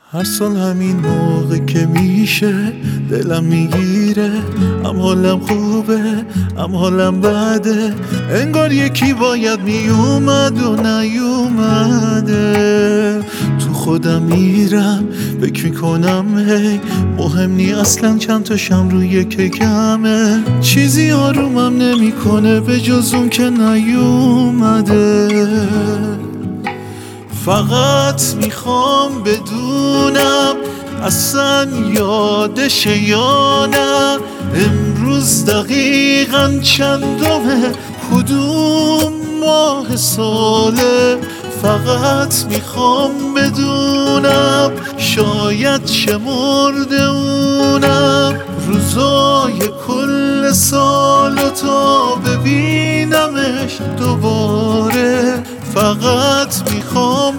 هر سال همین موقع که میشه دلم میگیره، هم حالم خوبه هم حالم بده، انگار یکی باید میومد و نیومده. تو خودم میرم فکر میکنم هی مهم نی اصلا چند تا شم روی کمه، چیزی آرومم نمیکنه به جز اون که نیومده. فقط میخوام بدونم اصلا یادشه یا نه، امروز دقیقاً چندمه، کدوم ماه ساله. فقط میخوام بدونم شاید شمرده اونم روزای کل سالو تا ببینمش دوباره. فقط میخوام